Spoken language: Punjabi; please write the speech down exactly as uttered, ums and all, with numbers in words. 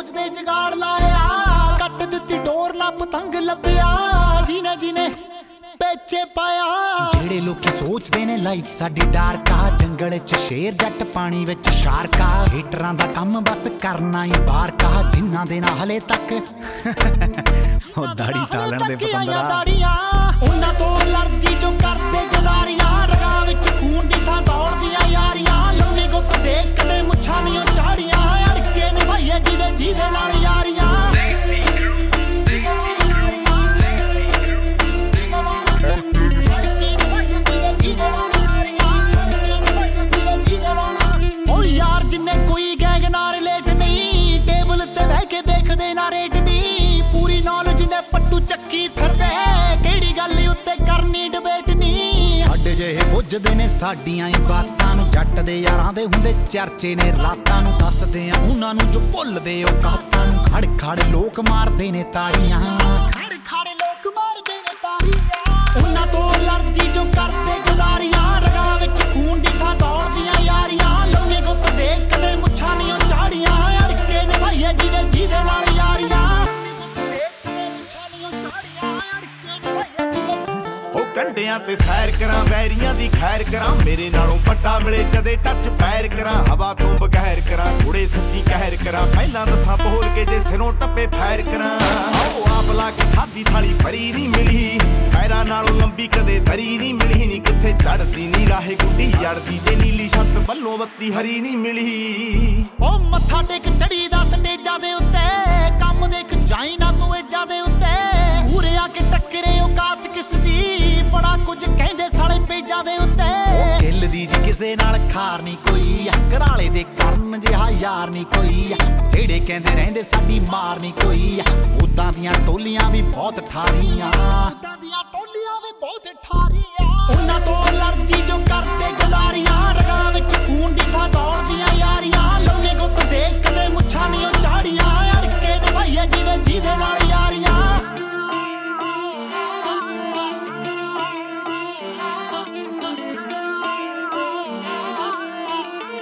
सोचदे जुगाड़ लाया कट दित्ती डोर ला पतंग लभ्या जीने जीने पेचे पाया जेड़े लोग सोचदे ने लाइफ साडी डार्क आ जंगल च शेर जट पानी विच शार्क आ हीटरां दा कम बस करना ही बाहर का जिन्हां दे ना हले तक ओ दाढ़ी तालण दे पतंदरा दाढ़ियां उन्हां तो एलर्जी जो करदे गदारियां रगां विच खून दी थां दौड़दियां यारियां लम्मी गुੱਤ देख कदे मुੱਛਾਂ नीओ झाड़ियां अड़के ने भाईए जीदे जीदे नाल यारियां ਪੁੱਜਦੇ ਨੇ ਸਾਡੀਆਂ ਹੀ ਬਾਤਾਂ ਨੂੰ ਜੱਟ ਦੇ ਯਾਰਾਂ ਦੇ ਹੁੰਦੇ ਚਰਚੇ ਨੇ ਰਾਤਾਂ ਨੂੰ ਦੱਸਦੇ ਆ ਉਹਨਾਂ ਨੂੰ ਜੋ ਭੁੱਲਦੇ ਉਹ ਕਾਤਾਂ ਨੂੰ ਖੜ ਖੜ ਲੋਕ ਮਾਰਦੇ ਨੇ ਤਾੜੀਆਂ ਖੜ ਖੜ ਲੋਕ ਮਾਰਦੇ ਨੇ ਤਾੜੀਆਂ ਉਹਨਾਂ ਤੋਂ ਅਲਰਜੀ ਜੋ ਕਰਦੇ ਗਦਾਰੀਆਂ ਰਗਾਂ ਵਿੱਚ ਖੂਨ ਦੀ ਥਾਂ ਦੌੜਦੀਆਂ ਯਾਰੀਆਂ ਲੰਮੀ ਗੁੱਤ ਦੇਖ ਕਦੇ ਮੁੱਛਾਂ ਨੀਓ ਝਾੜੀਆਂ ਅੜਕੇ ਨੇ ਭਾਈਏ ਜਿਹਦੇ ਜਿਹਦੇ ਨਾਲ ਯਾਰੀਆਂ ਕੰਡਿਆਂ ਤੇ ਸੈਰ ਕਰਾਂ ਵੈਰੀਆਂ ਦੀ ਖੈਰ ਕਰਾਂ ਮੇਰੇ ਨਾਲੋਂ ਵੱਡਾ ਮਿਲੇ ਕਦੇ ਟੱਚ ਪੈਰ ਕਰਾਂ ਹਵਾ ਤੋਂ ਬਗੈਰ ਕਰਾਂ ਥੋੜੇ ਸੱਚੀ ਕਹਿਰ ਕਰਾਂ ਪਹਿਲਾਂ ਦੱਸਾਂ ਬੋਲ ਕੇ ਜੇ ਸਿਰੋਂ ਟੱਪੇ ਫੈਰ ਕਰਾਂ ਆਓ ਆਪ ਲਾ ਕੇ ਖਾਦੀ ਥਾਲੀ ਭਰੀ ਨਹੀਂ ਮਿਲੀ ਪੈਰਾਂ ਨਾਲੋਂ ਲੰਬੀ ਕਦੇ ਧਰੀ ਨਹੀਂ ਮਿਲੀ ਨਹੀਂ ਕਿੱਥੇ ਚੜਦੀ ਨਹੀਂ ਰਾਹੇ ਗੁੱਡੀ ਜੜਦੀ ਜੇ ਨੀਲੀ ਛੱਤ ਬੱਲੋਂ ਬੱਤੀ ਹਰੀ ਨਹੀਂ ਮਿਲੀ ਉਹ ਮੱਥਾ ਟੇਕ ਚੜੀ ਦਾ ਸਟੇਜਾਂ ਦੇ ਉੱਤੇ ਕੰਮ ਦੇਖ ਜਾਈ ਨਾ ਤੂੰ ਏਜਾਂ ਦੇ ਉੱਤੇ ਪੂਰੇ ਆ ਕੇ ਟੱਕਰੇ ਔਕਾਤ ਕਿਸ ਦੀ ਬੜਾ ਕੁਝ ਕਹਿੰਦੇ ਸਾਲੇ ਪੇਜਾਂ ਦੇ ਉੱਤੇ ਉਹ ਖਿੱਲ ਦੀ ਜੀ ਕਿਸੇ ਨਾਲ ਖਾਰ ਨਹੀਂ ਕੋਈ ਘਰਾਲੇ ਦੇ ਕਰਨ ਜਿਹਾ ਯਾਰ ਨਹੀਂ ਕੋਈ ਜਿਹੜੇ ਕਹਿੰਦੇ ਰਹਿੰਦੇ ਸਾਡੀ ਮਾਰ ਨਹੀਂ ਕੋਈ ਉਦਾਂ ਦੀਆਂ ਟੋਲੀਆਂ ਵੀ ਬਹੁਤ ਠਾਰੀਆਂ ਉਦਾਂ ਦੀਆਂ